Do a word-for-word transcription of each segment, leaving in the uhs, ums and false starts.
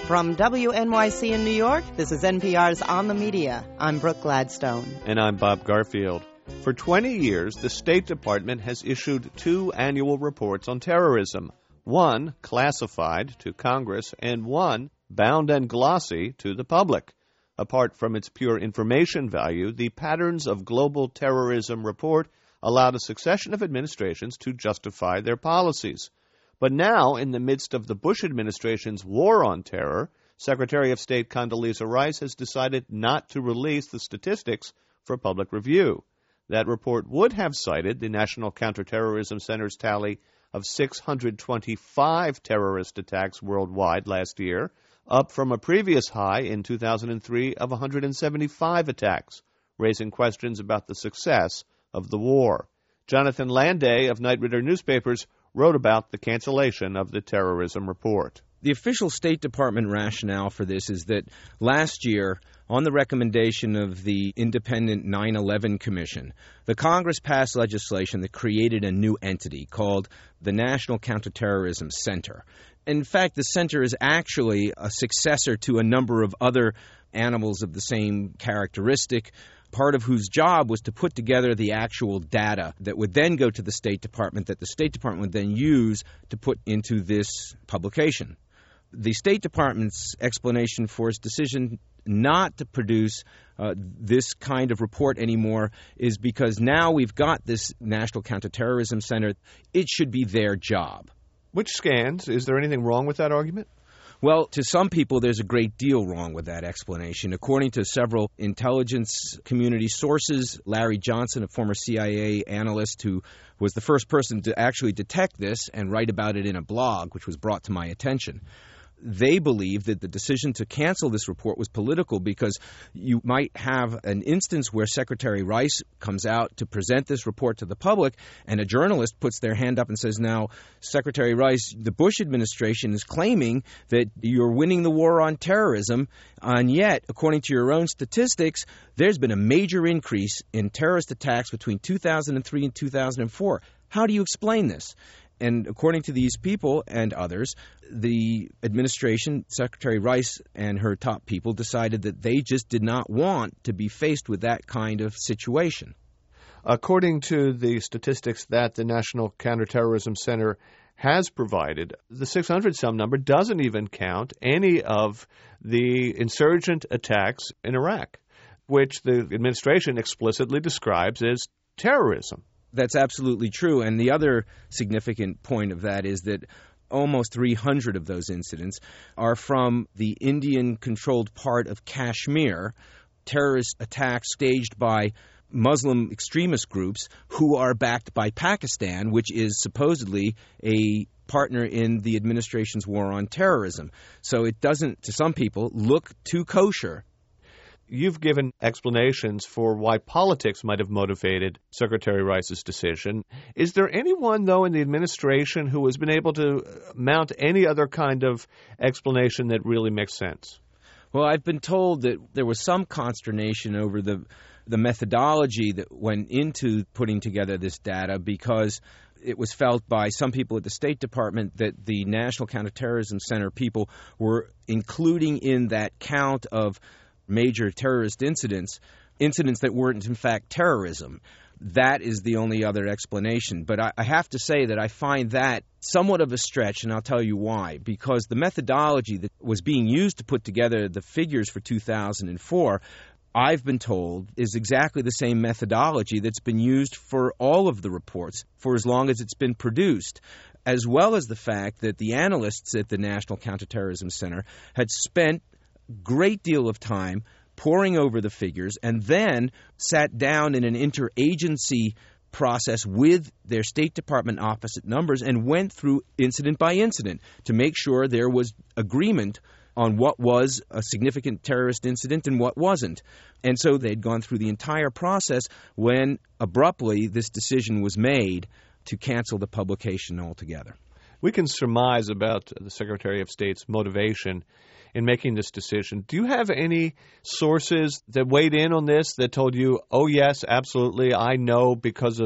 From W N Y C in New York, this is N P R's On the Media. I'm Brooke Gladstone. And I'm Bob Garfield. For twenty years, the State Department has issued two annual reports on terrorism. One classified to Congress and one bound and glossy to the public. Apart from its pure information value, the Patterns of Global Terrorism report allowed a succession of administrations to justify their policies. But now, in the midst of the Bush administration's war on terror, Secretary of State Condoleezza Rice has decided not to release the statistics for public review. That report would have cited the National Counterterrorism Center's tally of six hundred twenty-five terrorist attacks worldwide last year, up from a previous high in two thousand three of one hundred seventy-five attacks, raising questions about the success of the war. Jonathan Landay of Knight Ridder Newspapers wrote about the cancellation of the terrorism report. The official State Department rationale for this is that last year, on the recommendation of the independent nine eleven Commission, the Congress passed legislation that created a new entity called the National Counterterrorism Center. In fact, the center is actually a successor to a number of other animals of the same characteristic, part of whose job was to put together the actual data that would then go to the State Department, that the State Department would then use to put into this publication. The State Department's explanation for its decision not to produce uh, this kind of report anymore is because now we've got this National Counterterrorism Center. It should be their job. Which scans? Is there anything wrong with that argument? Well, to some people, there's a great deal wrong with that explanation. According to several intelligence community sources, Larry Johnson, a former C I A analyst who was the first person to actually detect this and write about it in a blog, which was brought to my attention, they believe that the decision to cancel this report was political because you might have an instance where Secretary Rice comes out to present this report to the public and a journalist puts their hand up and says, now, Secretary Rice, the Bush administration is claiming that you're winning the war on terrorism, and yet, according to your own statistics, there's been a major increase in terrorist attacks between two thousand three and two thousand four. How do you explain this? And according to these people and others, the administration, Secretary Rice and her top people, decided that they just did not want to be faced with that kind of situation. According to the statistics that the National Counterterrorism Center has provided, the six hundred some number doesn't even count any of the insurgent attacks in Iraq, which the administration explicitly describes as terrorism. That's absolutely true. And the other significant point of that is that almost three hundred of those incidents are from the Indian-controlled part of Kashmir, terrorist attacks staged by Muslim extremist groups who are backed by Pakistan, which is supposedly a partner in the administration's war on terrorism. So it doesn't, to some people, look too kosher. You've given explanations for why politics might have motivated Secretary Rice's decision. Is there anyone, though, in the administration who has been able to mount any other kind of explanation that really makes sense? Well, I've been told that there was some consternation over the the methodology that went into putting together this data because it was felt by some people at the State Department that the National Counterterrorism Center people were including in that count of major terrorist incidents, incidents that weren't in fact terrorism. That is the only other explanation. But I, I have to say that I find that somewhat of a stretch, and I'll tell you why. Because the methodology that was being used to put together the figures for two thousand four, I've been told, is exactly the same methodology that's been used for all of the reports for as long as it's been produced, as well as the fact that the analysts at the National Counterterrorism Center had spent great deal of time poring over the figures and then sat down in an interagency process with their State Department opposite numbers and went through incident by incident to make sure there was agreement on what was a significant terrorist incident and what wasn't. And so they'd gone through the entire process when abruptly this decision was made to cancel the publication altogether. We can surmise about the Secretary of State's motivation in making this decision. Do you have any sources that weighed in on this that told you, oh, yes, absolutely, I know because of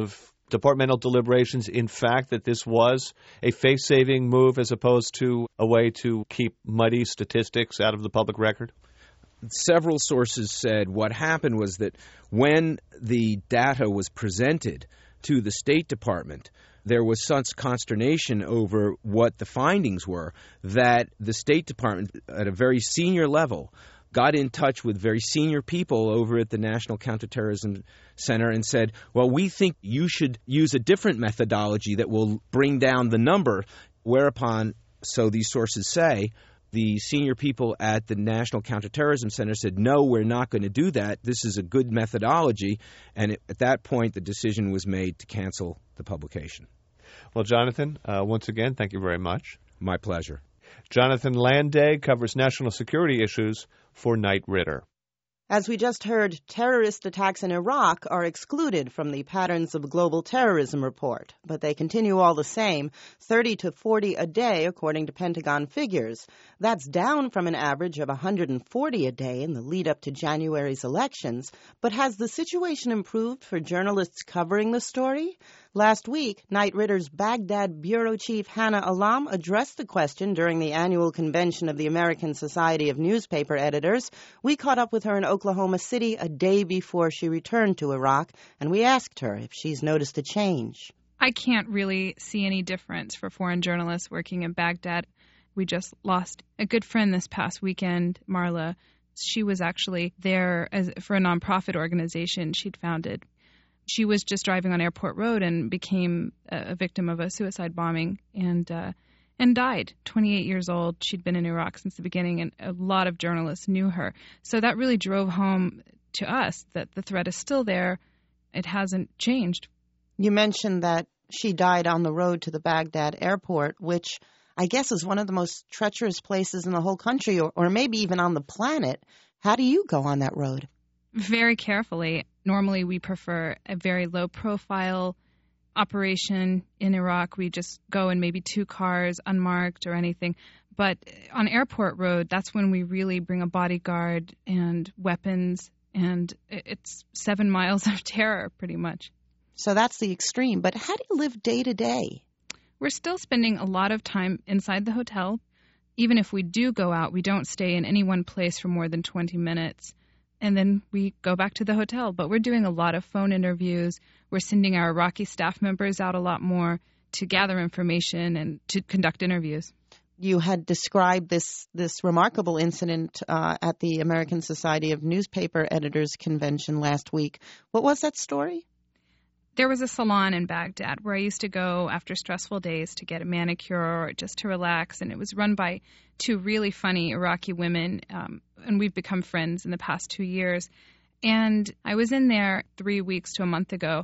departmental deliberations, in fact, that this was a face-saving move as opposed to a way to keep muddy statistics out of the public record? Several sources said what happened was that when the data was presented to the State Department, there was such consternation over what the findings were that the State Department, at a very senior level, got in touch with very senior people over at the National Counterterrorism Center and said, well, we think you should use a different methodology that will bring down the number, whereupon, so these sources say, the senior people at the National Counterterrorism Center said, no, we're not going to do that. This is a good methodology. And it, at that point, the decision was made to cancel the publication. Well, Jonathan, uh, once again, thank you very much. My pleasure. Jonathan Landay covers national security issues for Knight Ridder. As we just heard, terrorist attacks in Iraq are excluded from the Patterns of Global Terrorism report, but they continue all the same, thirty to forty a day, according to Pentagon figures. That's down from an average of one hundred forty a day in the lead-up to January's elections. But has the situation improved for journalists covering the story? Last week, Knight Ridder's Baghdad bureau chief Hannah Alam addressed the question during the annual convention of the American Society of Newspaper Editors. We caught up with her in Oklahoma City a day before she returned to Iraq, and we asked her if she's noticed a change. I can't really see any difference for foreign journalists working in Baghdad. We just lost a good friend this past weekend, Marla. She was actually there as, for a nonprofit organization she'd founded. She was just driving on Airport Road and became a victim of a suicide bombing and uh, and died. twenty-eight years old. She'd been in Iraq since the beginning, and a lot of journalists knew her. So that really drove home to us that the threat is still there. It hasn't changed. You mentioned that she died on the road to the Baghdad airport, which I guess is one of the most treacherous places in the whole country, or, or maybe even on the planet. How do you go on that road? Very carefully. Normally, we prefer a very low-profile operation in Iraq. We just go in maybe two cars, unmarked or anything. But on Airport Road, that's when we really bring a bodyguard and weapons, and it's seven miles of terror, pretty much. So that's the extreme. But how do you live day to day? We're still spending a lot of time inside the hotel. Even if we do go out, we don't stay in any one place for more than twenty minutes. And then we go back to the hotel. But we're doing a lot of phone interviews. We're sending our Iraqi staff members out a lot more to gather information and to conduct interviews. You had described this this remarkable incident uh, at the American Society of Newspaper Editors Convention last week. What was that story? There was a salon in Baghdad where I used to go after stressful days to get a manicure or just to relax, and it was run by two really funny Iraqi women, um, and we've become friends in the past two years. And I was in there three weeks to a month ago,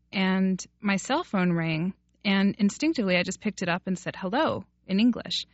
and my cell phone rang, and instinctively I just picked it up and said hello in English.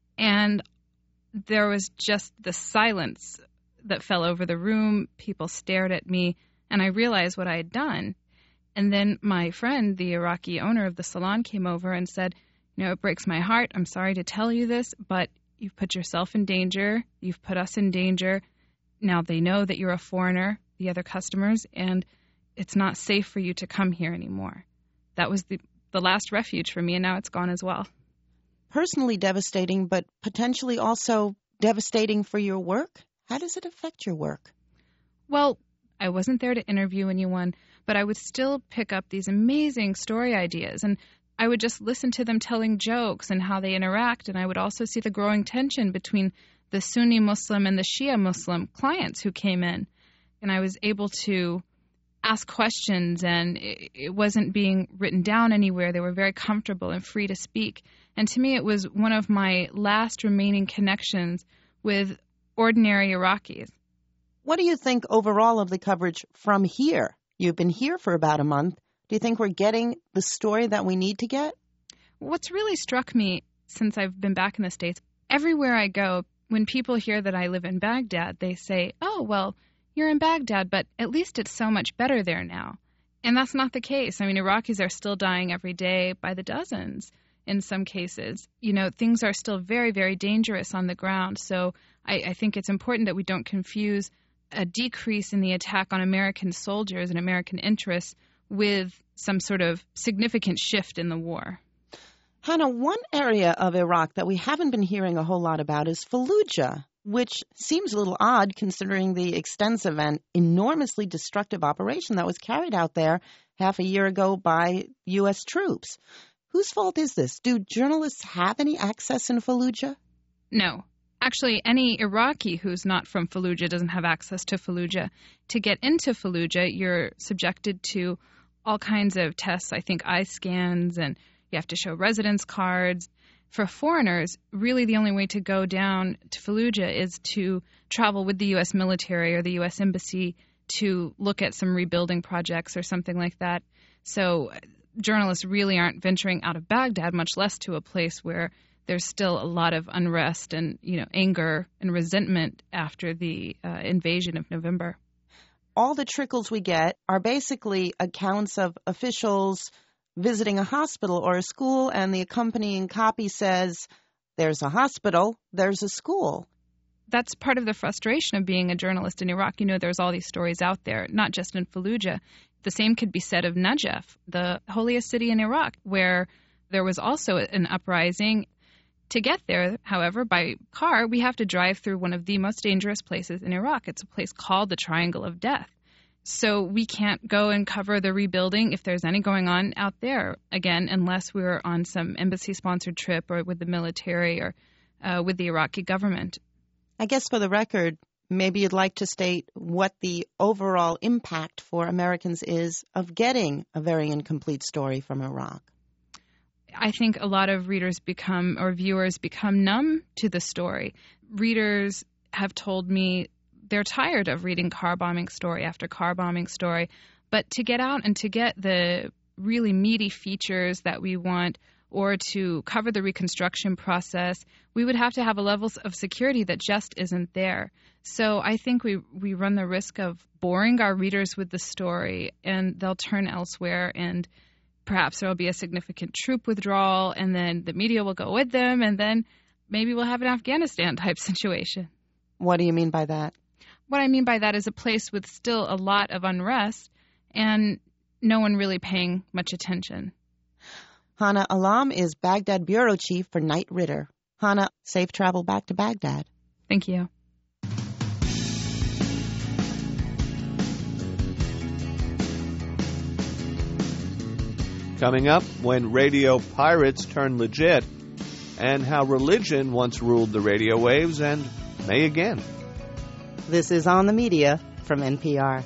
And there was just the silence that fell over the room. People stared at me, and I realized what I had done. And then my friend, the Iraqi owner of the salon, came over and said, you know, it breaks my heart. I'm sorry to tell you this, but you've put yourself in danger. You've put us in danger. Now they know that you're a foreigner, the other customers, and it's not safe for you to come here anymore. That was the, the last refuge for me, and now it's gone as well. Personally devastating, but potentially also devastating for your work. How does it affect your work? Well, I wasn't there to interview anyone, but I would still pick up these amazing story ideas, and I would just listen to them telling jokes and how they interact, and I would also see the growing tension between the Sunni Muslim and the Shia Muslim clients who came in, and I was able to ask questions, and it wasn't being written down anywhere. They were very comfortable and free to speak, and to me it was one of my last remaining connections with ordinary Iraqis. What do you think overall of the coverage from here? You've been here for about a month. Do you think we're getting the story that we need to get? What's really struck me since I've been back in the States, everywhere I go, when people hear that I live in Baghdad, they say, oh, well, you're in Baghdad, but at least it's so much better there now. And that's not the case. I mean, Iraqis are still dying every day by the dozens in some cases. You know, things are still very, very dangerous on the ground. So I, I think it's important that we don't confuse a decrease in the attack on American soldiers and American interests with some sort of significant shift in the war. Hannah, one area of Iraq that we haven't been hearing a whole lot about is Fallujah, which seems a little odd considering the extensive and enormously destructive operation that was carried out there half a year ago by U S troops. Whose fault is this? Do journalists have any access in Fallujah? No. Actually, any Iraqi who's not from Fallujah doesn't have access to Fallujah. To get into Fallujah, you're subjected to all kinds of tests, I think eye scans, and you have to show residence cards. For foreigners, really the only way to go down to Fallujah is to travel with the U S military or the U S embassy to look at some rebuilding projects or something like that. So journalists really aren't venturing out of Baghdad, much less to a place where there's still a lot of unrest and, you know, anger and resentment after the uh, invasion of November. All the trickles we get are basically accounts of officials visiting a hospital or a school, and the accompanying copy says, there's a hospital, there's a school. That's part of the frustration of being a journalist in Iraq. You know, there's all these stories out there, not just in Fallujah. The same could be said of Najaf, the holiest city in Iraq, where there was also an uprising. To get there, however, by car, we have to drive through one of the most dangerous places in Iraq. It's a place called the Triangle of Death. So we can't go and cover the rebuilding if there's any going on out there, again, unless we were on some embassy-sponsored trip or with the military or uh, with the Iraqi government. I guess for the record, maybe you'd like to state what the overall impact for Americans is of getting a very incomplete story from Iraq. I think a lot of readers become, or viewers become numb to the story. Readers have told me they're tired of reading car bombing story after car bombing story. But to get out and to get the really meaty features that we want, or to cover the reconstruction process, we would have to have a level of security that just isn't there. So I think we, we run the risk of boring our readers with the story, and they'll turn elsewhere, and perhaps there will be a significant troop withdrawal, and then the media will go with them, and then maybe we'll have an Afghanistan-type situation. What do you mean by that? What I mean by that is a place with still a lot of unrest and no one really paying much attention. Hannah Alam is Baghdad Bureau Chief for Knight Ridder. Hannah, safe travel back to Baghdad. Thank you. Coming up, when radio pirates turn legit, and how religion once ruled the radio waves and may again. This is On the Media from N P R.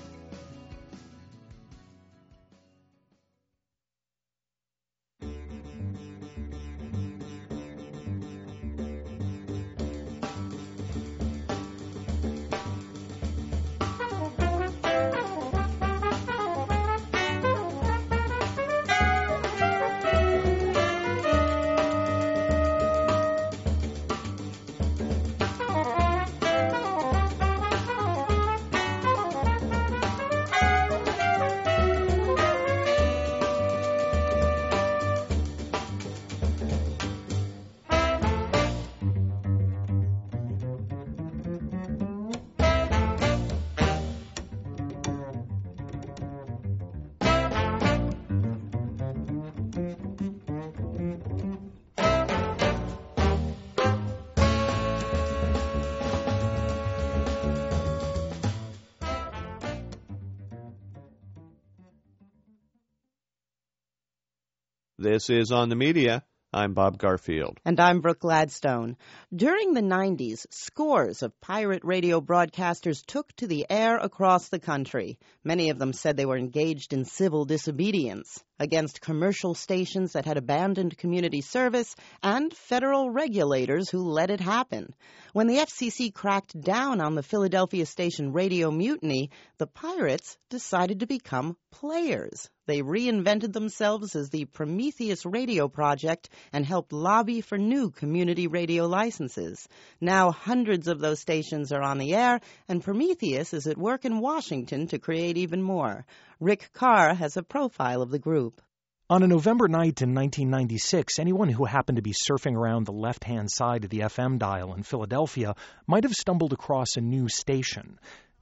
This is On the Media. I'm Bob Garfield. And I'm Brooke Gladstone. During the nineties, scores of pirate radio broadcasters took to the air across the country. Many of them said they were engaged in civil disobedience against commercial stations that had abandoned community service and federal regulators who let it happen. When the F C C cracked down on the Philadelphia station Radio Mutiny, the pirates decided to become players. They reinvented themselves as the Prometheus Radio Project and helped lobby for new community radio licenses. Now hundreds of those stations are on the air, and Prometheus is at work in Washington to create even more. Rick Carr has a profile of the group. On a November night in nineteen ninety-six, anyone who happened to be surfing around the left-hand side of the F M dial in Philadelphia might have stumbled across a new station.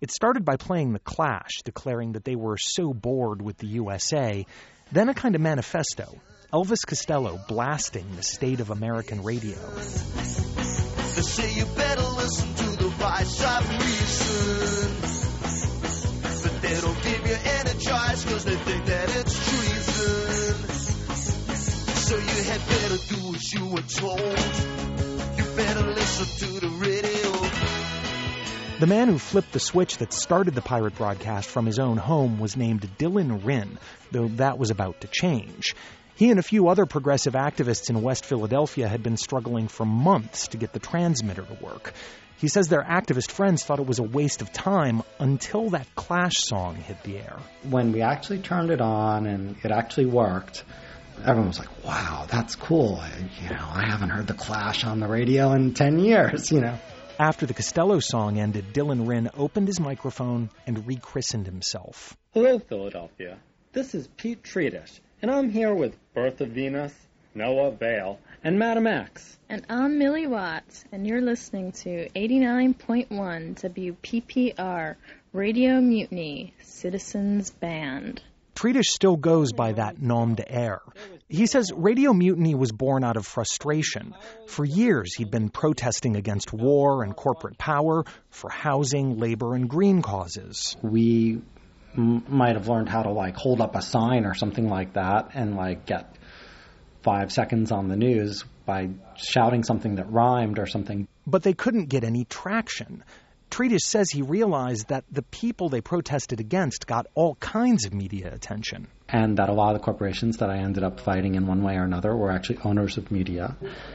It started by playing The Clash, declaring that they were so bored with the U S A, then a kind of manifesto, Elvis Costello blasting the state of American radio. They say you better listen to the voice of reason, but they don't give you any choice because they think that it's treason. So you had better do as you were told. You better listen to the radio. The man who flipped the switch that started the pirate broadcast from his own home was named Dylan Wrynn, though that was about to change. He and a few other progressive activists in West Philadelphia had been struggling for months to get the transmitter to work. He says their activist friends thought it was a waste of time until that Clash song hit the air. When we actually turned it on and it actually worked, everyone was like, wow, that's cool. I, you know, I haven't heard the Clash on the radio in ten years, you know. After the Costello song ended, Dylan Wrynn opened his microphone and rechristened himself. Hello, Philadelphia. This is Pete Treatish, and I'm here with Bertha Venus, Noah Bale, and Madam X. And I'm Millie Watts, and you're listening to eighty-nine point one W P P R, Radio Mutiny, Citizens Band. Treatish still goes by that nom de air. He says Radio Mutiny was born out of frustration. For years, he'd been protesting against war and corporate power, for housing, labor, and green causes. We m- might have learned how to, like, hold up a sign or something like that and, like, get five seconds on the news by shouting something that rhymed or something. But they couldn't get any traction. Treatish says he realized that the people they protested against got all kinds of media attention. And that a lot of the corporations that I ended up fighting in one way or another were actually owners of media.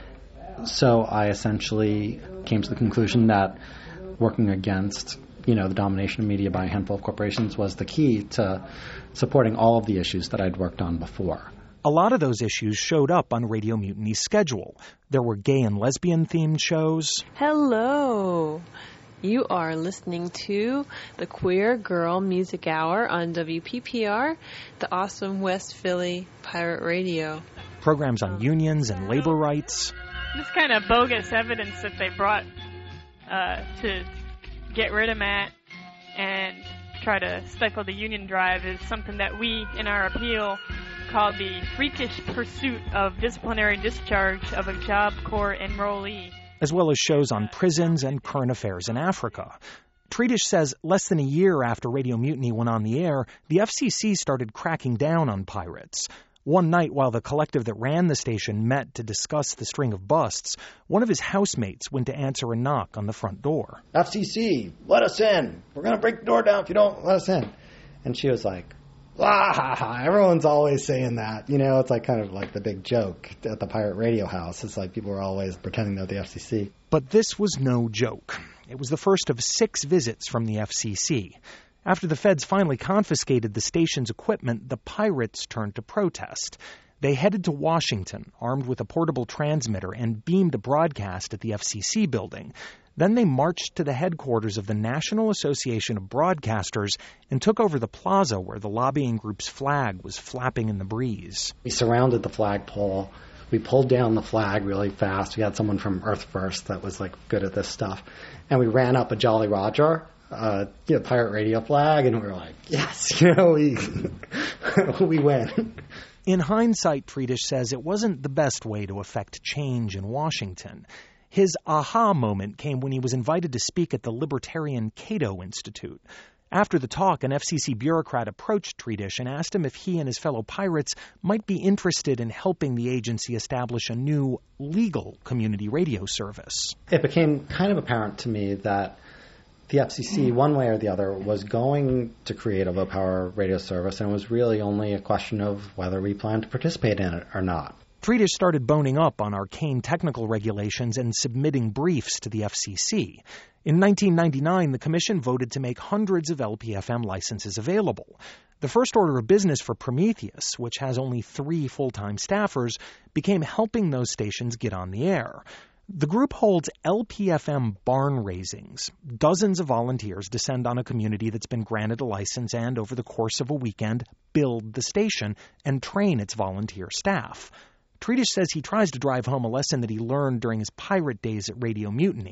So I essentially came to the conclusion that working against, you know, the domination of media by a handful of corporations was the key to supporting all of the issues that I'd worked on before. A lot of those issues showed up on Radio Mutiny's schedule. There were gay and lesbian-themed shows. Hello! You are listening to the Queer Girl Music Hour on W P P R, the awesome West Philly Pirate Radio. Programs on unions and labor rights. This kind of bogus evidence that they brought uh, to get rid of Matt and try to stifle the union drive is something that we, in our appeal, call the freakish pursuit of disciplinary discharge of a Job Corps enrollee. As well as shows on prisons and current affairs in Africa. Treatish says less than a year after Radio Mutiny went on the air, the F C C started cracking down on pirates. One night, while the collective that ran the station met to discuss the string of busts, one of his housemates went to answer a knock on the front door. F C C, let us in. We're going to break the door down if you don't let us in. And she was like, ah, ha, ha. Everyone's always saying that. You know, it's like kind of like the big joke at the pirate radio house. It's like people are always pretending they're the F C C. But this was no joke. It was the first of six visits from the F C C. After the feds finally confiscated the station's equipment, the pirates turned to protest. They headed to Washington, armed with a portable transmitter, and beamed a broadcast at the F C C building. Then they marched to the headquarters of the National Association of Broadcasters and took over the plaza where the lobbying group's flag was flapping in the breeze. We surrounded the flagpole. We pulled down the flag really fast. We had someone from Earth First that was like good at this stuff. And we ran up a Jolly Roger, uh, you know, pirate radio flag, and we were like, yes, you know, we, we win. In hindsight, Treatish says it wasn't the best way to affect change in Washington. His aha moment came when he was invited to speak at the Libertarian Cato Institute. After the talk, an F C C bureaucrat approached Treatish and asked him if he and his fellow pirates might be interested in helping the agency establish a new legal community radio service. It became kind of apparent to me that the F C C, one way or the other, was going to create a low-power radio service, and it was really only a question of whether we planned to participate in it or not. Treatish started boning up on arcane technical regulations and submitting briefs to the F C C. In nineteen ninety-nine, the commission voted to make hundreds of L P F M licenses available. The first order of business for Prometheus, which has only three full-time staffers, became helping those stations get on the air. The group holds L P F M barn raisings. Dozens of volunteers descend on a community that's been granted a license and, over the course of a weekend, build the station and train its volunteer staff. Treatish says he tries to drive home a lesson that he learned during his pirate days at Radio Mutiny,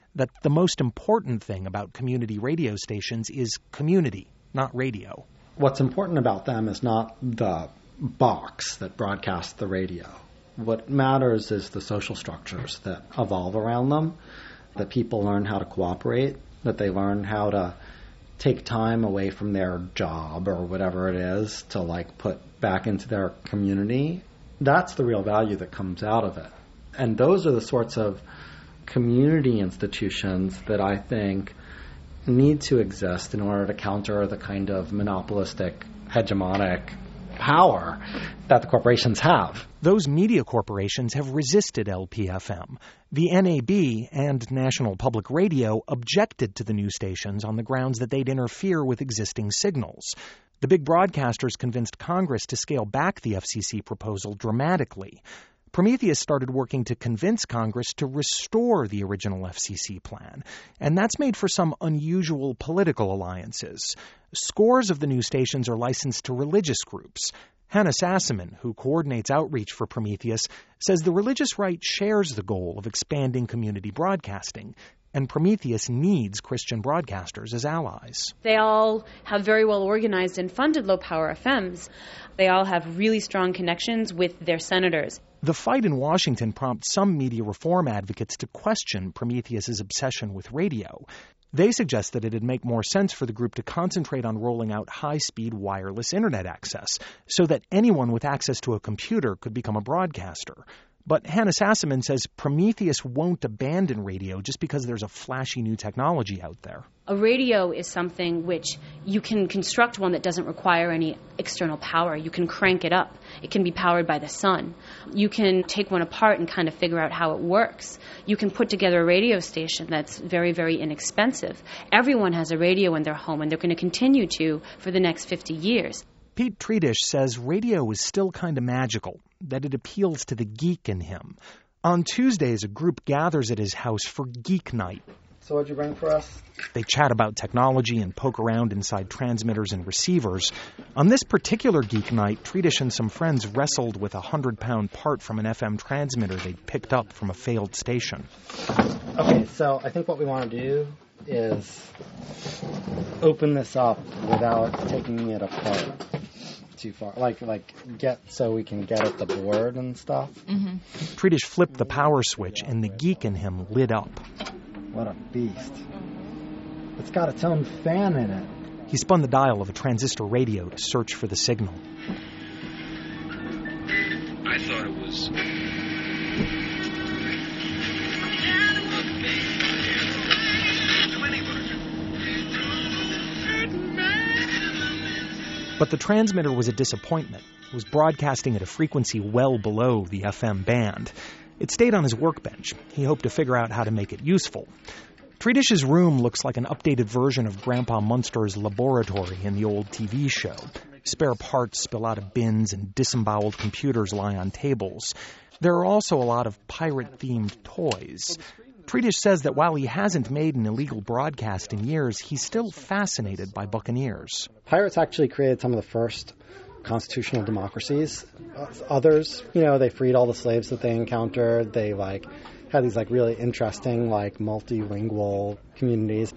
that the most important thing about community radio stations is community, not radio. What's important about them is not the box that broadcasts the radio. What matters is the social structures that evolve around them, that people learn how to cooperate, that they learn how to take time away from their job or whatever it is to like put back into their community. That's the real value that comes out of it. And those are the sorts of community institutions that I think need to exist in order to counter the kind of monopolistic, hegemonic power that the corporations have. Those media corporations have resisted L P F M. The N A B and National Public Radio objected to the new stations on the grounds that they'd interfere with existing signals. The big broadcasters convinced Congress to scale back the F C C proposal dramatically. Prometheus started working to convince Congress to restore the original F C C plan, and that's made for some unusual political alliances. Scores of the new stations are licensed to religious groups. Hannah Sassaman, who coordinates outreach for Prometheus, says the religious right shares the goal of expanding community broadcasting, and Prometheus needs Christian broadcasters as allies. They all have very well organized and funded low-power F Ms. They all have really strong connections with their senators. The fight in Washington prompts some media reform advocates to question Prometheus's obsession with radio. They suggest that it'd make more sense for the group to concentrate on rolling out high-speed wireless internet access so that anyone with access to a computer could become a broadcaster. But Hannah Sassaman says Prometheus won't abandon radio just because there's a flashy new technology out there. A radio is something which you can construct one that doesn't require any external power. You can crank it up. It can be powered by the sun. You can take one apart and kind of figure out how it works. You can put together a radio station that's very, very inexpensive. Everyone has a radio in their home, and they're going to continue to for the next fifty years. Pete Treatish says radio is still kind of magical, that it appeals to the geek in him. On Tuesdays, a group gathers at his house for Geek Night. So what'd you bring for us? They chat about technology and poke around inside transmitters and receivers. On this particular Geek Night, Treatish and some friends wrestled with a hundred-pound part from an F M transmitter they'd picked up from a failed station. Okay, so I think what we want to do is open this up without taking it apart too far. Like, like get so we can get at the board and stuff. Mm-hmm. Treatish flipped the power switch, and the geek in him lit up. What a beast. It's got its own fan in it. He spun the dial of a transistor radio to search for the signal. I thought it was... But the transmitter was a disappointment. It was broadcasting at a frequency well below the F M band. It stayed on his workbench. He hoped to figure out how to make it useful. Treatish's room looks like an updated version of Grandpa Munster's laboratory in the old T V show. Spare parts spill out of bins and disemboweled computers lie on tables. There are also a lot of pirate-themed toys. Treatish says that while he hasn't made an illegal broadcast in years, he's still fascinated by buccaneers. Pirates actually created some of the first constitutional democracies. Others, you know, they freed all the slaves that they encountered. They, like, had these, like, really interesting, like, multilingual communities.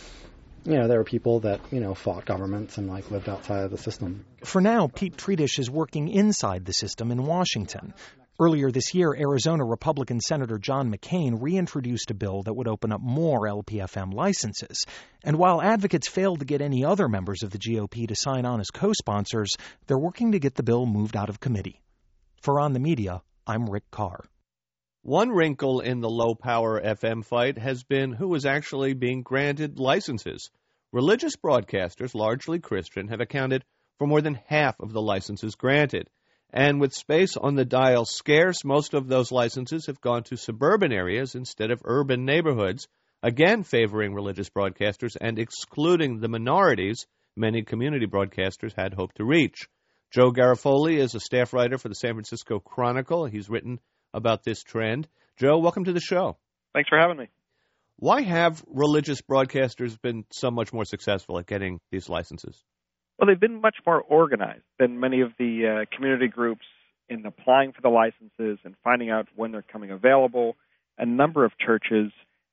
You know, there were people that, you know, fought governments and, like, lived outside of the system. For now, Pete Treatish is working inside the system in Washington. Earlier this year, Arizona Republican Senator John McCain reintroduced a bill that would open up more L P F M licenses. And while advocates failed to get any other members of the G O P to sign on as co-sponsors, they're working to get the bill moved out of committee. For On the Media, I'm Rick Carr. One wrinkle in the low-power F M fight has been who is actually being granted licenses. Religious broadcasters, largely Christian, have accounted for more than half of the licenses granted. And with space on the dial scarce, most of those licenses have gone to suburban areas instead of urban neighborhoods, again favoring religious broadcasters and excluding the minorities many community broadcasters had hoped to reach. Joe Garofoli is a staff writer for the San Francisco Chronicle. He's written about this trend. Joe, welcome to the show. Thanks for having me. Why have religious broadcasters been so much more successful at getting these licenses? Well, they've been much more organized than many of the uh, community groups in applying for the licenses and finding out when they're coming available. A number of churches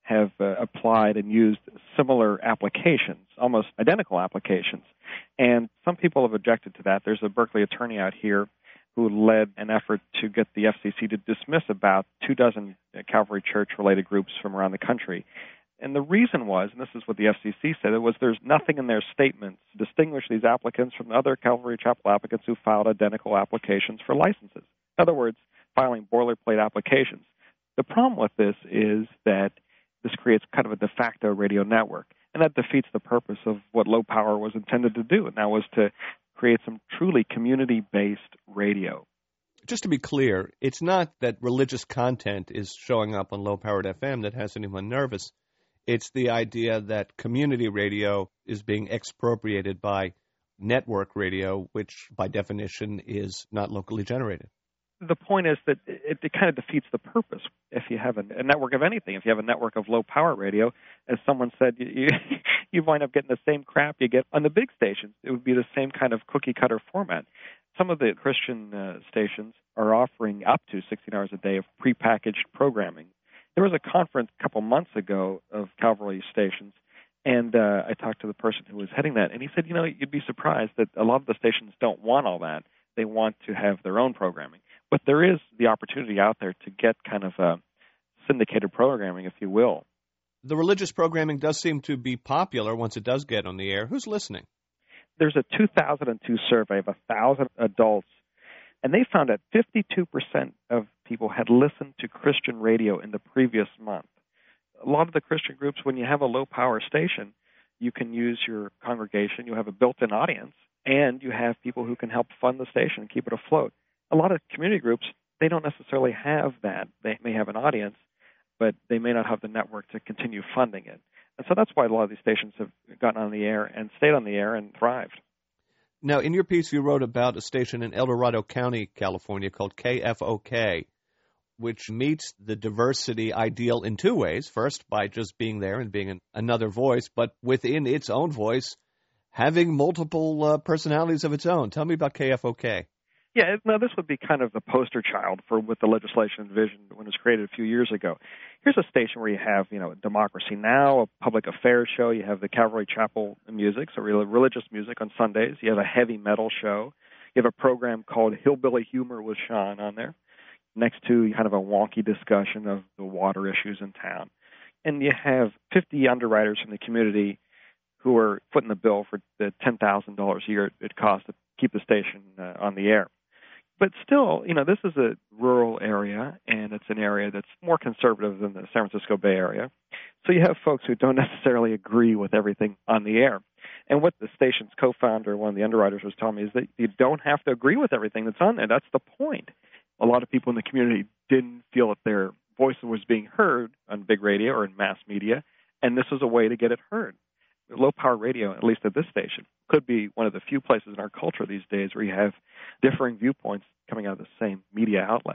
have uh, applied and used similar applications, almost identical applications. And some people have objected to that. There's a Berkeley attorney out here who led an effort to get the F C C to dismiss about two dozen Calvary Church-related groups from around the country. And the reason was, and this is what the F C C said, it was there's nothing in their statements to distinguish these applicants from other Calvary Chapel applicants who filed identical applications for licenses. In other words, filing boilerplate applications. The problem with this is that this creates kind of a de facto radio network, and that defeats the purpose of what low power was intended to do, and that was to create some truly community-based radio. Just to be clear, it's not that religious content is showing up on low-powered F M that has anyone nervous. It's the idea that community radio is being expropriated by network radio, which by definition is not locally generated. The point is that it, it kind of defeats the purpose. If you have a, a network of anything, if you have a network of low-power radio, as someone said, you, you, you wind up getting the same crap you get on the big stations. It would be the same kind of cookie-cutter format. Some of the Christian uh, stations are offering up to sixteen hours a day of prepackaged programming. There was a conference a couple months ago of Calvary stations, and uh, I talked to the person who was heading that, and he said, you know, you'd be surprised that a lot of the stations don't want all that. They want to have their own programming. But there is the opportunity out there to get kind of a syndicated programming, if you will. The religious programming does seem to be popular once it does get on the air. Who's listening? There's a two thousand two survey of one thousand adults, and they found that fifty-two percent of people had listened to Christian radio in the previous month. A lot of the Christian groups, when you have a low-power station, you can use your congregation, you have a built-in audience, and you have people who can help fund the station and keep it afloat. A lot of community groups, they don't necessarily have that. They may have an audience, but they may not have the network to continue funding it. And so that's why a lot of these stations have gotten on the air and stayed on the air and thrived. Now, in your piece, you wrote about a station in El Dorado County, California, called K F O K, which meets the diversity ideal in two ways. First, by just being there and being an, another voice, but within its own voice, having multiple uh, personalities of its own. Tell me about K F O K. Yeah, no, this would be kind of the poster child for what the legislation envisioned when it was created a few years ago. Here's a station where you have, you know, Democracy Now!, a public affairs show. You have the Calvary Chapel music, so religious music on Sundays. You have a heavy metal show. You have a program called Hillbilly Humor with Sean on there, next to kind of a wonky discussion of the water issues in town. And you have fifty underwriters from the community who are footing the bill for the ten thousand dollars a year it costs to keep the station uh, on the air. But still, you know, this is a rural area, and it's an area that's more conservative than the San Francisco Bay Area. So you have folks who don't necessarily agree with everything on the air. And what the station's co-founder, one of the underwriters, was telling me is that you don't have to agree with everything that's on there. That's the point. A lot of people in the community didn't feel that their voice was being heard on big radio or in mass media, and this was a way to get it heard. Low-power radio, at least at this station, could be one of the few places in our culture these days where you have differing viewpoints coming out of the same media outlet.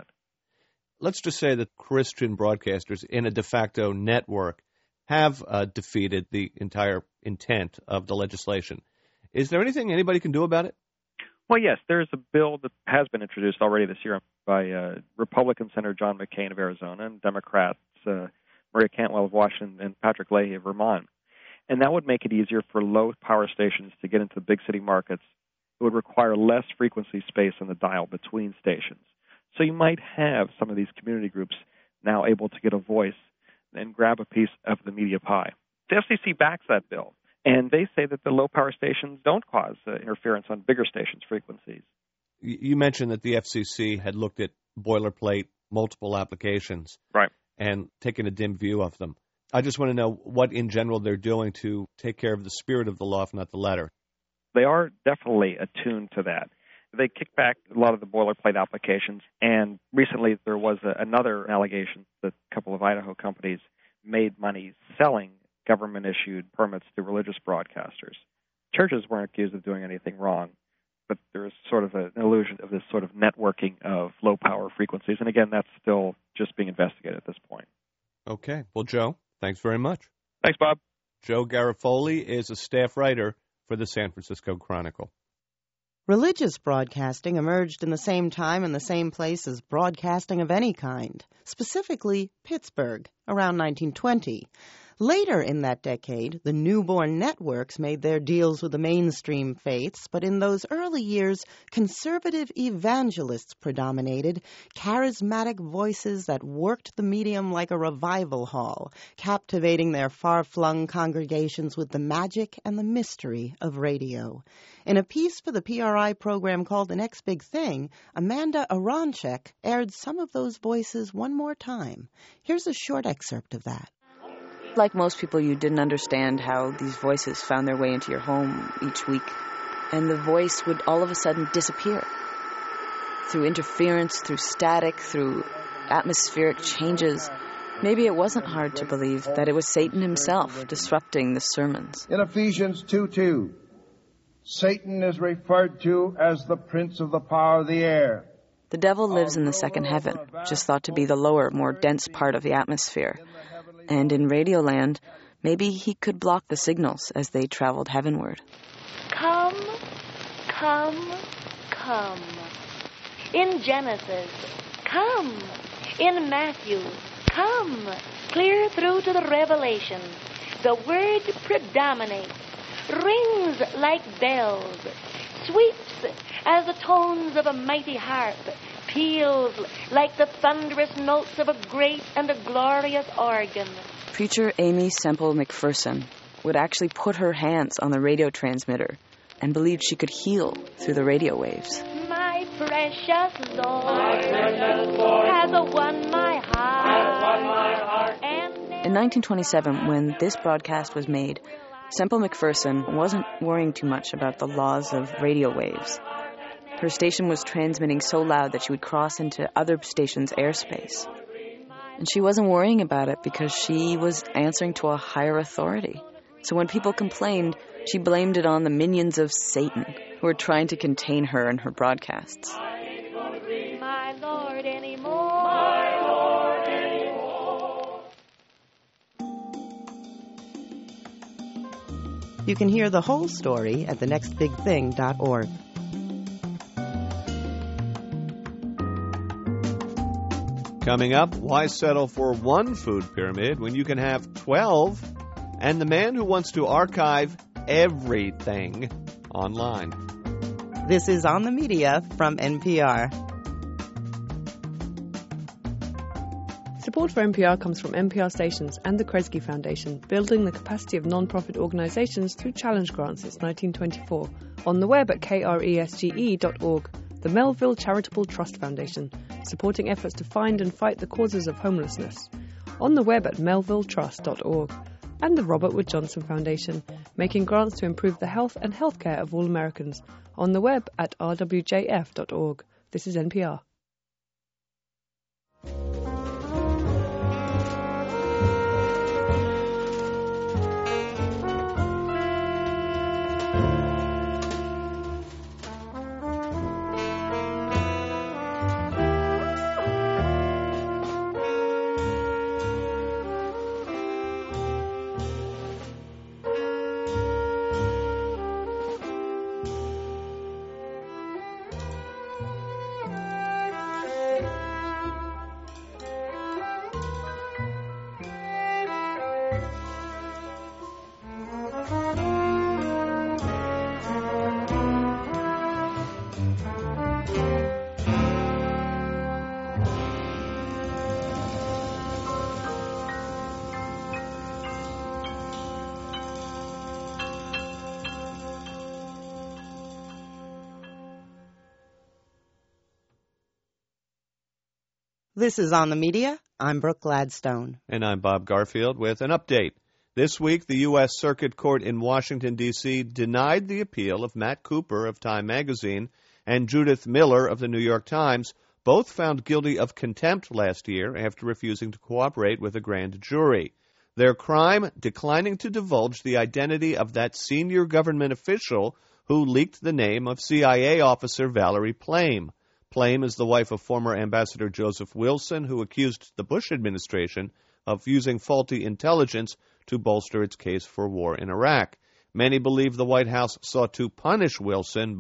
Let's just say that Christian broadcasters in a de facto network have uh, defeated the entire intent of the legislation. Is there anything anybody can do about it? Well, yes, there's a bill that has been introduced already this year by uh, Republican Senator John McCain of Arizona and Democrats uh, Maria Cantwell of Washington and Patrick Leahy of Vermont. And that would make it easier for low-power stations to get into the big city markets. It would require less frequency space on the dial between stations. So you might have some of these community groups now able to get a voice and grab a piece of the media pie. The F C C backs that bill, and they say that the low-power stations don't cause uh, interference on bigger stations' frequencies. You mentioned that the F C C had looked at boilerplate, multiple applications, right, and taken a dim view of them. I just want to know what, in general, they're doing to take care of the spirit of the law, if not the letter. They are definitely attuned to that. They kick back a lot of the boilerplate applications, and recently there was a, another allegation that a couple of Idaho companies made money selling government-issued permits to religious broadcasters. Churches weren't accused of doing anything wrong, but there is sort of a, an illusion of this sort of networking of low-power frequencies, and again, that's still just being investigated at this point. Okay. Well, Joe, thanks very much. Thanks, Bob. Joe Garofoli is a staff writer for the San Francisco Chronicle. Religious broadcasting emerged in the same time and the same place as broadcasting of any kind, specifically Pittsburgh, around nineteen twenty. Later in that decade, the newborn networks made their deals with the mainstream faiths, but in those early years, conservative evangelists predominated, charismatic voices that worked the medium like a revival hall, captivating their far-flung congregations with the magic and the mystery of radio. In a piece for the P R I program called The Next Big Thing, Amanda Aronchek aired some of those voices one more time. Here's a short excerpt of that. Like most people, you didn't understand how these voices found their way into your home each week. And the voice would all of a sudden disappear. Through interference, through static, through atmospheric changes. Maybe it wasn't hard to believe that it was Satan himself disrupting the sermons. In Ephesians two two, Satan is referred to as the prince of the power of the air. The devil lives in the second heaven, just thought to be the lower, more dense part of the atmosphere. And in Radioland, maybe he could block the signals as they traveled heavenward. Come, come, come. In Genesis, come. In Matthew, come. Clear through to the Revelation, the word predominates, rings like bells, sweeps as the tones of a mighty harp, peals like the thunderous notes of a great and a glorious organ. Preacher Amy Semple McPherson would actually put her hands on the radio transmitter and believed she could heal through the radio waves. My precious Lord, my precious Lord has won my heart. Won my heart. And in nineteen twenty-seven, when this broadcast was made, Semple McPherson wasn't worrying too much about the laws of radio waves. Her station was transmitting so loud that she would cross into other stations' airspace. And she wasn't worrying about it because she was answering to a higher authority. So when people complained, she blamed it on the minions of Satan who were trying to contain her and her broadcasts. My Lord anymore. My Lord anymore. You can hear the whole story at the next big thing dot org. Coming up, why settle for one food pyramid when you can have twelve? And the man who wants to archive everything online. This is On the Media from N P R. Support for N P R comes from N P R stations and the Kresge Foundation, building the capacity of non-profit organizations through challenge grants since nineteen twenty-four. On the web at kresge dot org. The Melville Charitable Trust Foundation, supporting efforts to find and fight the causes of homelessness. On the web at melville trust dot org. And the Robert Wood Johnson Foundation, making grants to improve the health and healthcare of all Americans. On the web at r w j f dot org. This is N P R. This is On the Media. I'm Brooke Gladstone. And I'm Bob Garfield with an update. This week, the U S Circuit Court in Washington, D C denied the appeal of Matt Cooper of Time magazine and Judith Miller of the New York Times, both found guilty of contempt last year after refusing to cooperate with a grand jury. Their crime, declining to divulge the identity of that senior government official who leaked the name of C I A officer Valerie Plame. Plame is the wife of former Ambassador Joseph Wilson, who accused the Bush administration of using faulty intelligence to bolster its case for war in Iraq. Many believe the White House sought to punish Wilson by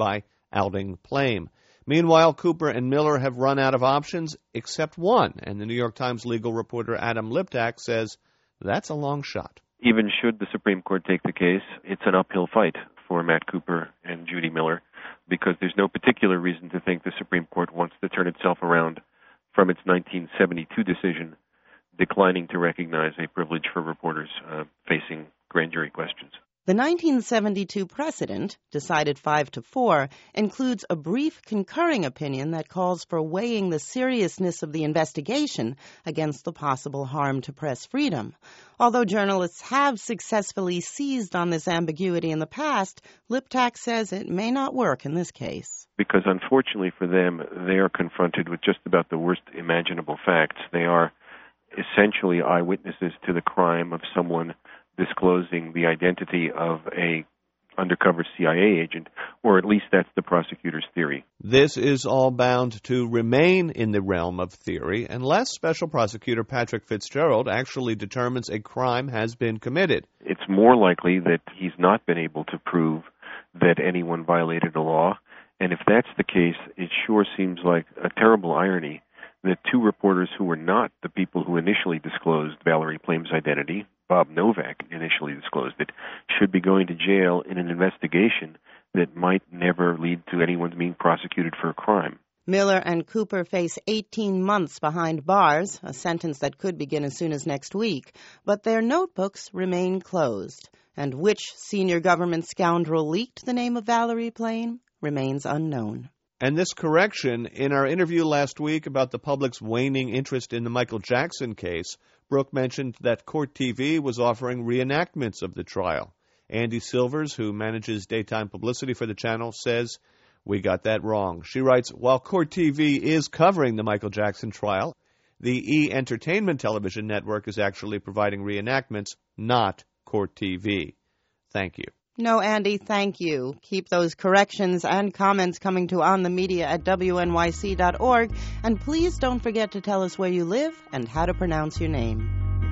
outing Plame. Meanwhile, Cooper and Miller have run out of options except one, and the New York Times legal reporter Adam Liptak says that's a long shot. Even should the Supreme Court take the case, it's an uphill fight for Matt Cooper and Judy Miller, because there's no particular reason to think the Supreme Court wants to turn itself around from its nineteen seventy-two decision declining to recognize a privilege for reporters uh, facing grand jury questions. The nineteen seventy-two precedent, decided five to four, includes a brief concurring opinion that calls for weighing the seriousness of the investigation against the possible harm to press freedom. Although journalists have successfully seized on this ambiguity in the past, Liptak says it may not work in this case. Because unfortunately for them, they are confronted with just about the worst imaginable facts. They are essentially eyewitnesses to the crime of someone disclosing the identity of a undercover C I A agent, or at least that's the prosecutor's theory. This is all bound to remain in the realm of theory unless Special Prosecutor Patrick Fitzgerald actually determines a crime has been committed. It's more likely that he's not been able to prove that anyone violated the law, and if that's the case, it sure seems like a terrible irony that two reporters who were not the people who initially disclosed Valerie Plame's identity, Bob Novak initially disclosed it, should be going to jail in an investigation that might never lead to anyone being prosecuted for a crime. Miller and Cooper face eighteen months behind bars, a sentence that could begin as soon as next week, but their notebooks remain closed. And which senior government scoundrel leaked the name of Valerie Plame remains unknown. And this correction, in our interview last week about the public's waning interest in the Michael Jackson case, Brooke mentioned that Court T V was offering reenactments of the trial. Andy Silvers, who manages daytime publicity for the channel, says, "We got that wrong." She writes, while Court T V is covering the Michael Jackson trial, the E! Entertainment television network is actually providing reenactments, not Court T V. Thank you. No, Andy, thank you. Keep those corrections and comments coming to onthemedia at W N Y C dot org, and please don't forget to tell us where you live and how to pronounce your name.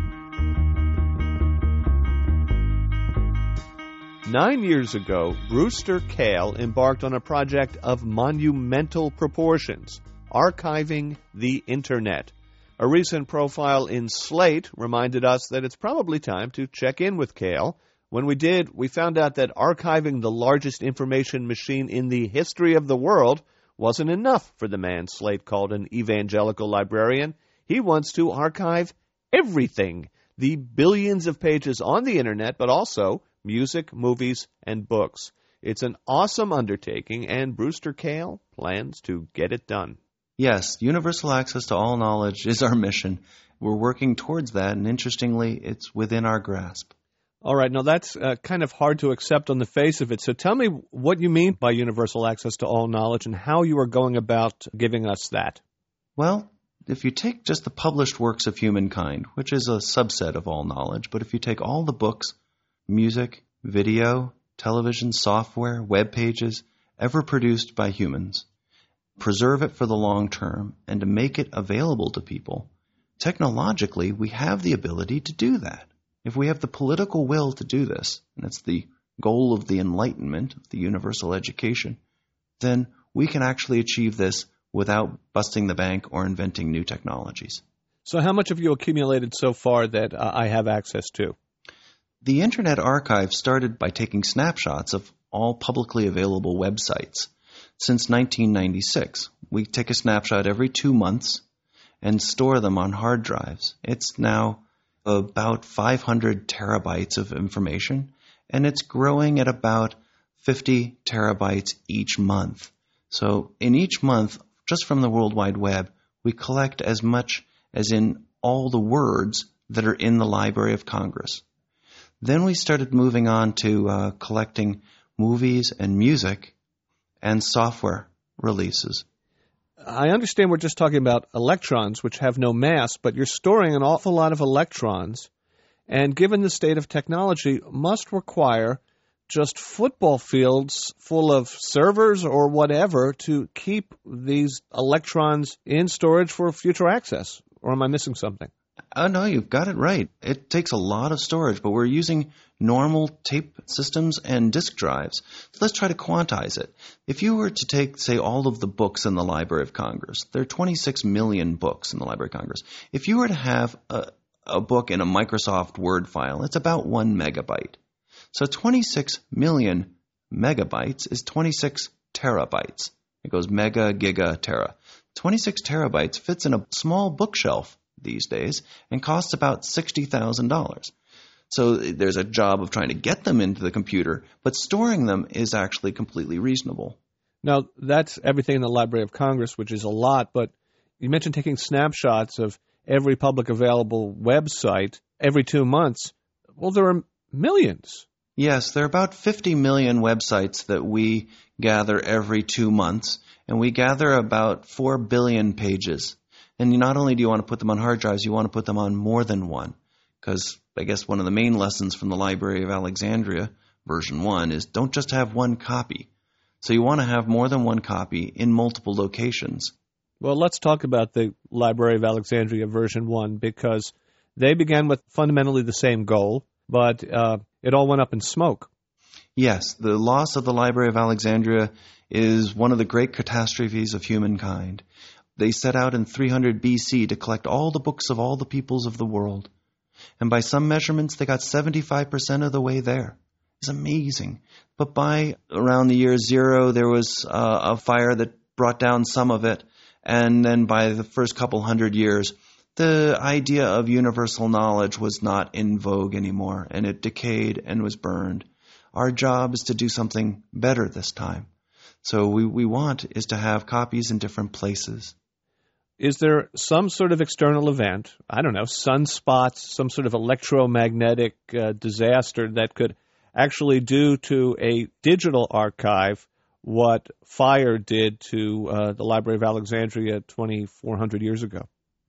Nine years ago, Brewster Kahle embarked on a project of monumental proportions, archiving the Internet. A recent profile in Slate reminded us that it's probably time to check in with Kahle. When we did, we found out that archiving the largest information machine in the history of the world wasn't enough for the man Slate called an evangelical librarian. He wants to archive everything, the billions of pages on the Internet, but also music, movies, and books. It's an awesome undertaking, and Brewster Kahle plans to get it done. Yes, universal access to all knowledge is our mission. We're working towards that, and interestingly, it's within our grasp. All right, now that's uh, kind of hard to accept on the face of it. So tell me what you mean by universal access to all knowledge and how you are going about giving us that. Well, if you take just the published works of humankind, which is a subset of all knowledge, but if you take all the books, music, video, television, software, web pages ever produced by humans, preserve it for the long term, and to make it available to people, technologically we have the ability to do that. If we have the political will to do this, and that's the goal of the Enlightenment, of the universal education, then we can actually achieve this without busting the bank or inventing new technologies. So how much have you accumulated so far that uh, I have access to? The Internet Archive started by taking snapshots of all publicly available websites. Since nineteen ninety-six, we take a snapshot every two months and store them on hard drives. It's now about five hundred terabytes of information, and it's growing at about fifty terabytes each month. So in each month, just from the World Wide Web, we collect as much as in all the words that are in the Library of Congress. Then we started moving on to uh, collecting movies and music and software releases. I understand we're just talking about electrons, which have no mass, but you're storing an awful lot of electrons, and given the state of technology, must require just football fields full of servers or whatever to keep these electrons in storage for future access. Or am I missing something? Oh, no, you've got it right. It takes a lot of storage, but we're using normal tape systems and disk drives. So let's try to quantize it. If you were to take, say, all of the books in the Library of Congress, there are twenty-six million books in the Library of Congress. If you were to have a, a book in a Microsoft Word file, it's about one megabyte. So twenty-six million megabytes is twenty-six terabytes. It goes mega, giga, tera. twenty-six terabytes fits in a small bookshelf these days and costs about sixty thousand dollars. So there's a job of trying to get them into the computer, but storing them is actually completely reasonable. Now, that's everything in the Library of Congress, which is a lot, but you mentioned taking snapshots of every public available website every two months. Well, there are millions. Yes, there are about fifty million websites that we gather every two months, and we gather about four billion pages. And not only do you want to put them on hard drives, you want to put them on more than one. Because I guess one of the main lessons from the Library of Alexandria, version one, is don't just have one copy. So you want to have more than one copy in multiple locations. Well, let's talk about the Library of Alexandria version one, because they began with fundamentally the same goal, but uh, it all went up in smoke. Yes, the loss of the Library of Alexandria is one of the great catastrophes of humankind. They set out in three hundred B C to collect all the books of all the peoples of the world. And by some measurements, they got seventy-five percent of the way there. It's amazing. But by around the year zero, there was uh, a fire that brought down some of it. And then by the first couple hundred years, the idea of universal knowledge was not in vogue anymore, and it decayed and was burned. Our job is to do something better this time. So we, we want is to have copies in different places. Is there some sort of external event, I don't know, sunspots, some sort of electromagnetic uh, disaster that could actually do to a digital archive what fire did to uh, the Library of Alexandria twenty-four hundred years ago?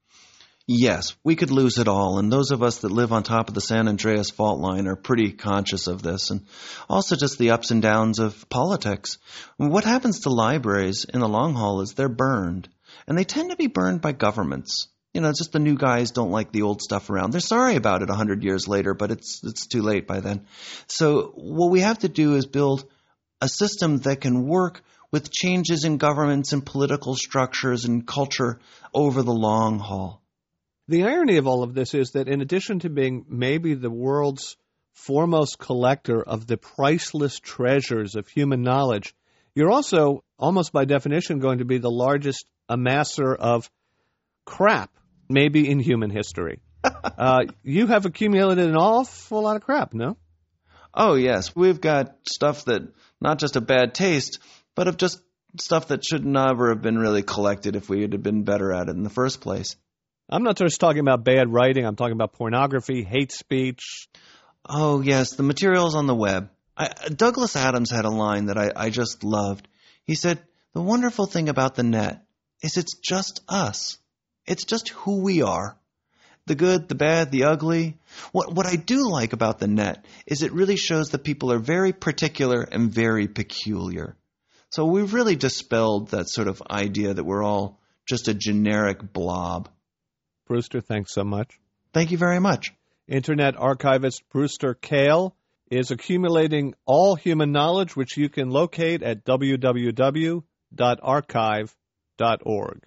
Yes, we could lose it all, and those of us that live on top of the San Andreas fault line are pretty conscious of this, and also just the ups and downs of politics. What happens to libraries in the long haul is they're burned, and they tend to be burned by governments. You know, just the new guys don't like the old stuff around. They're sorry about it a hundred years later, but it's it's too late by then. So what we have to do is build a system that can work with changes in governments and political structures and culture over the long haul. The irony of all of this is that in addition to being maybe the world's foremost collector of the priceless treasures of human knowledge, you're also, almost by definition, going to be the largest amasser of crap, maybe in human history. uh, you have accumulated an awful lot of crap, no? Oh, yes. We've got stuff that, not just of bad taste, but of just stuff that should never have been really collected if we had been better at it in the first place. I'm not just talking about bad writing. I'm talking about pornography, hate speech. Oh, yes, the materials on the web. I, Douglas Adams had a line that I, I just loved. He said, the wonderful thing about the net is it's just us. It's just who we are. The good, the bad, the ugly. What, what I do like about the net is it really shows that people are very particular and very peculiar. So we've really dispelled that sort of idea that we're all just a generic blob. Brewster, thanks so much. Thank you very much. Internet archivist Brewster Kahle is accumulating all human knowledge, which you can locate at w w w dot archive dot org.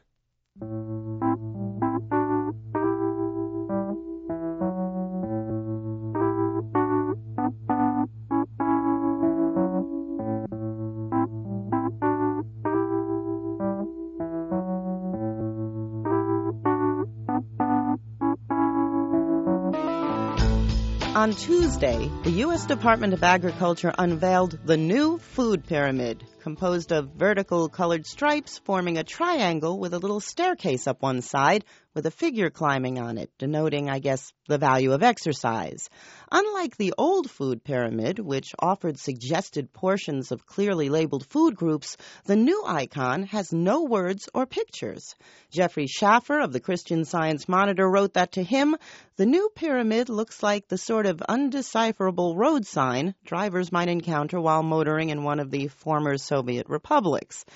On Tuesday, the U S Department of Agriculture unveiled the new food pyramid, composed of vertical colored stripes forming a triangle with a little staircase up one side with a figure climbing on it, denoting, I guess, the value of exercise. Unlike the old food pyramid, which offered suggested portions of clearly labeled food groups, the new icon has no words or pictures. Jeffrey Schaffer of the Christian Science Monitor wrote that to him, the new pyramid looks like the sort of undecipherable road sign drivers might encounter while motoring in one of the former Soviet republics.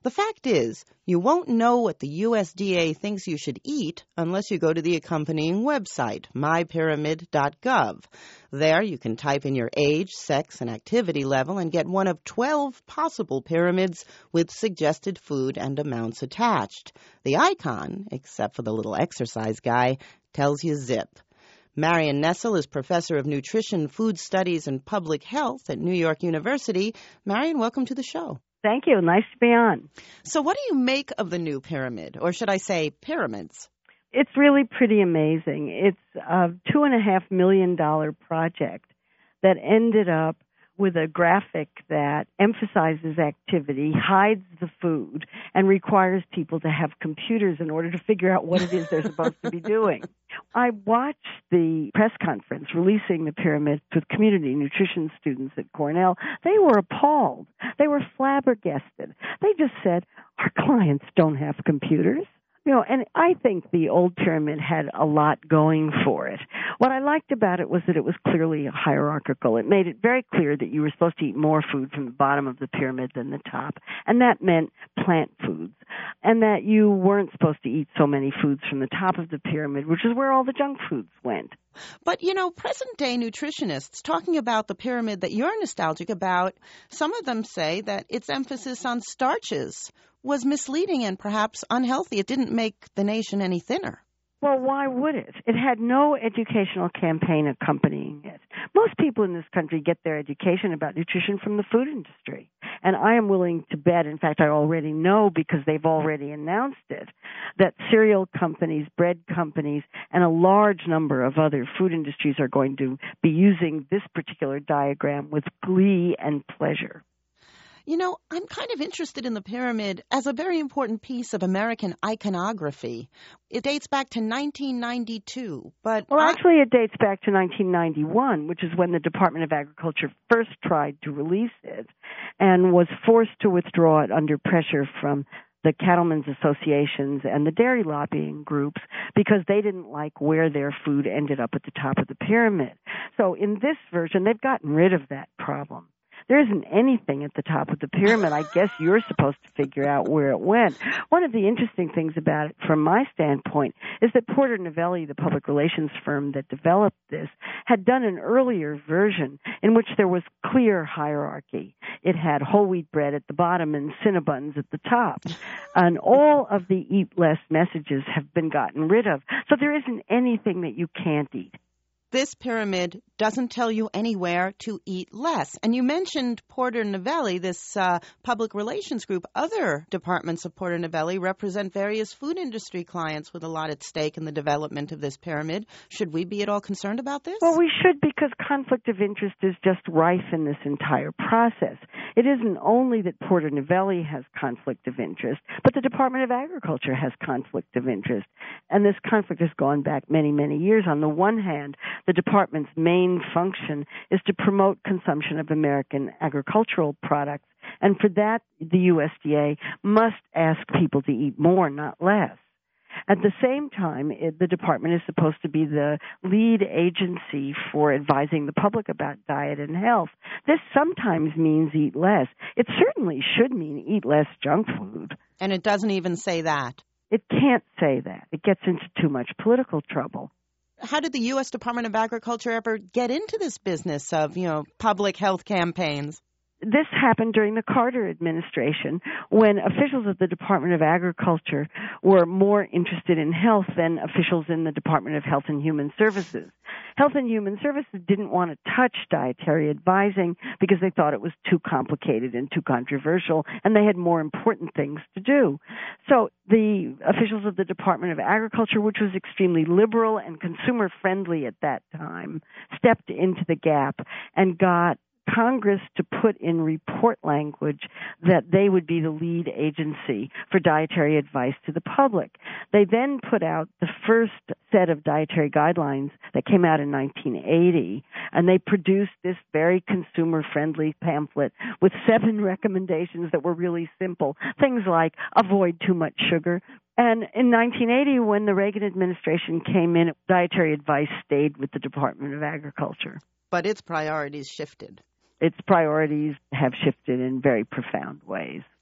The fact is, you won't know what the U S D A thinks you should eat unless you go to the accompanying website, my pyramid dot gov. There you can type in your age, sex, and activity level and get one of twelve possible pyramids with suggested food and amounts attached. The icon, except for the little exercise guy, tells you zip. Marion Nessel is professor of nutrition, food studies, and public health at New York University. Marion, welcome to the show. Thank you. Nice to be on. So what do you make of the new pyramid, or should I say pyramids? It's really pretty amazing. It's a two and a half million dollar project that ended up with a graphic that emphasizes activity, hides the food, and requires people to have computers in order to figure out what it is they're supposed to be doing. I watched the press conference releasing the pyramid with community nutrition students at Cornell. They were appalled. They were flabbergasted. They just said, our clients don't have computers. You know, and I think the old pyramid had a lot going for it. What I liked about it was that it was clearly hierarchical. It made it very clear that you were supposed to eat more food from the bottom of the pyramid than the top, and that meant plant foods, and that you weren't supposed to eat so many foods from the top of the pyramid, which is where all the junk foods went. But, you know, present-day nutritionists talking about the pyramid that you're nostalgic about, some of them say that its emphasis on starches was misleading and perhaps unhealthy. It didn't make the nation any thinner. Well, why would it? It had no educational campaign accompanying it. Most people in this country get their education about nutrition from the food industry. And I am willing to bet, in fact, I already know because they've already announced it, that cereal companies, bread companies, and a large number of other food industries are going to be using this particular diagram with glee and pleasure. You know, I'm kind of interested in the pyramid as a very important piece of American iconography. It dates back to nineteen ninety-two, but... Well, I... actually, it dates back to nineteen ninety-one, which is when the Department of Agriculture first tried to release it and was forced to withdraw it under pressure from the cattlemen's associations and the dairy lobbying groups because they didn't like where their food ended up at the top of the pyramid. So in this version, they've gotten rid of that problem. There isn't anything at the top of the pyramid. I guess you're supposed to figure out where it went. One of the interesting things about it, from my standpoint, is that Porter Novelli, the public relations firm that developed this, had done an earlier version in which there was clear hierarchy. It had whole wheat bread at the bottom and Cinnabons at the top. And all of the eat less messages have been gotten rid of. So there isn't anything that you can't eat. This pyramid doesn't tell you anywhere to eat less. And you mentioned Porter Novelli, this uh, public relations group. Other departments of Porter Novelli represent various food industry clients with a lot at stake in the development of this pyramid. Should we be at all concerned about this? Well, we should, because conflict of interest is just rife in this entire process. It isn't only that Porter Novelli has conflict of interest, but the Department of Agriculture has conflict of interest. And this conflict has gone back many, many years. On the one hand, the department's main function is to promote consumption of American agricultural products, and for that, the U S D A must ask people to eat more, not less. At the same time, it, the department is supposed to be the lead agency for advising the public about diet and health. This sometimes means eat less. It certainly should mean eat less junk food. And it doesn't even say that. It can't say that. It gets into too much political trouble. How did the U S Department of Agriculture ever get into this business of, you know, public health campaigns? This happened during the Carter administration when officials of the Department of Agriculture were more interested in health than officials in the Department of Health and Human Services. Health and Human Services didn't want to touch dietary advising because they thought it was too complicated and too controversial, and they had more important things to do. So the officials of the Department of Agriculture, which was extremely liberal and consumer-friendly at that time, stepped into the gap and got Congress to put in report language that they would be the lead agency for dietary advice to the public. They then put out the first set of dietary guidelines that came out in nineteen eighty, and they produced this very consumer-friendly pamphlet with seven recommendations that were really simple. Things like avoid too much sugar. And in nineteen eighty, when the Reagan administration came in, dietary advice stayed with the Department of Agriculture. But its priorities shifted. Its priorities have shifted in very profound ways.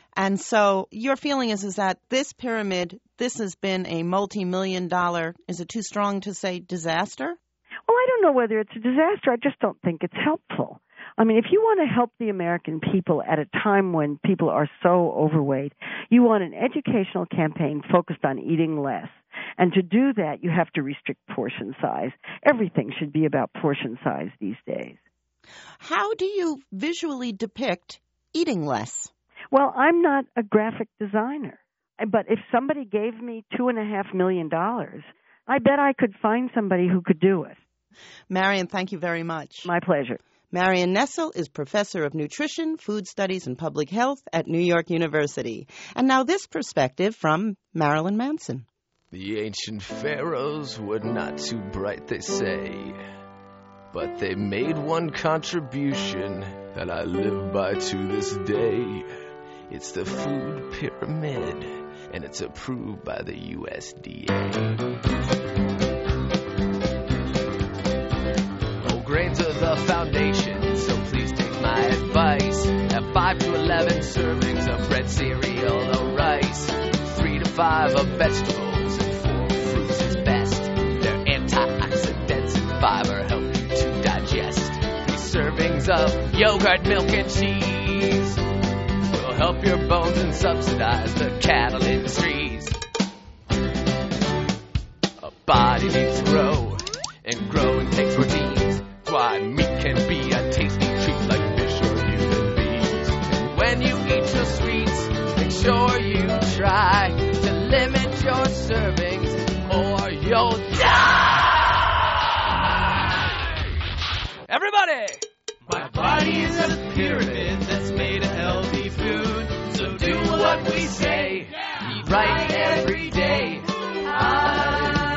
And so your feeling is, is that this pyramid, this has been a multi-million dollar, is it too strong to say disaster? Well, I don't know whether it's a disaster. I just don't think it's helpful. I mean, if you want to help the American people at a time when people are so overweight, you want an educational campaign focused on eating less. And to do that, you have to restrict portion size. Everything should be about portion size these days. How do you visually depict eating less? Well, I'm not a graphic designer, but if somebody gave me two and a half million dollars, I bet I could find somebody who could do it. Marion, thank you very much. My pleasure. Marion Nestle is Professor of Nutrition, Food Studies, and Public Health at New York University. And now this perspective from Marilyn Manson. The ancient pharaohs were not too bright, they say, but they made one contribution that I live by to this day. It's the food pyramid, and it's approved by the U S D A. Grains are the foundation, so please take my advice. Have five to eleven servings of bread, cereal, or rice. Three to five of vegetables, and four fruits is best. Their antioxidants and fiber help you to digest. Three servings of yogurt, milk, and cheese will help your bones and subsidize the cattle industries. A body needs to grow, and growing takes proteins. Why meat can be a tasty treat like fish or human beings. When you eat your sweets, make sure you try to limit your servings or you'll die! Everybody! My body is a pyramid that's made of healthy food. So do what we say, eat right every day. I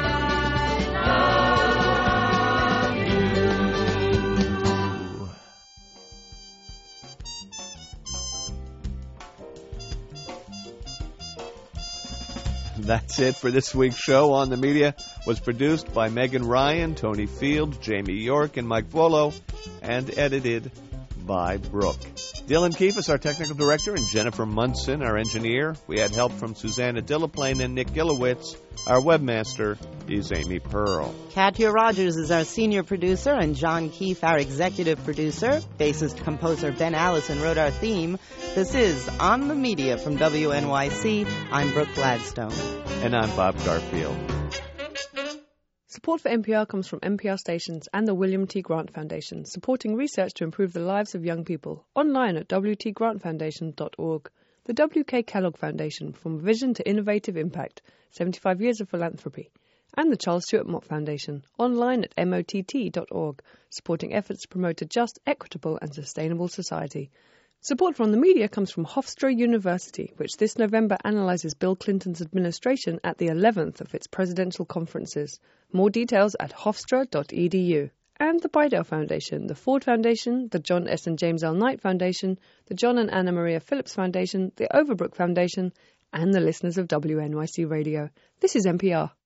That's it for this week's show. On the Media was produced by Megan Ryan, Tony Field, Jamie York, and Mike Volo, and edited by Brooke. Dylan Keefe is our technical director, and Jennifer Munson, our engineer. We had help from Susanna Dillaplane and Nick Gilowitz. Our webmaster is Amy Pearl. Katya Rogers is our senior producer, and John Keefe, our executive producer. Bassist-composer Ben Allison wrote our theme. This is On the Media from W N Y C. I'm Brooke Gladstone. And I'm Bob Garfield. Support for N P R comes from N P R stations and the William T. Grant Foundation, supporting research to improve the lives of young people. Online at w t grant foundation dot org. The W K Kellogg Foundation, from vision to innovative impact, seventy-five years of philanthropy. And the Charles Stewart Mott Foundation, online at m o t t dot org, supporting efforts to promote a just, equitable and sustainable society. Support from the media comes from Hofstra University, which this November analyzes Bill Clinton's administration at the eleventh of its presidential conferences. More details at hofstra dot e d u. And the Bidell Foundation, the Ford Foundation, the John S. and James L. Knight Foundation, the John and Anna Maria Phillips Foundation, the Overbrook Foundation, and the listeners of W N Y C Radio. This is N P R.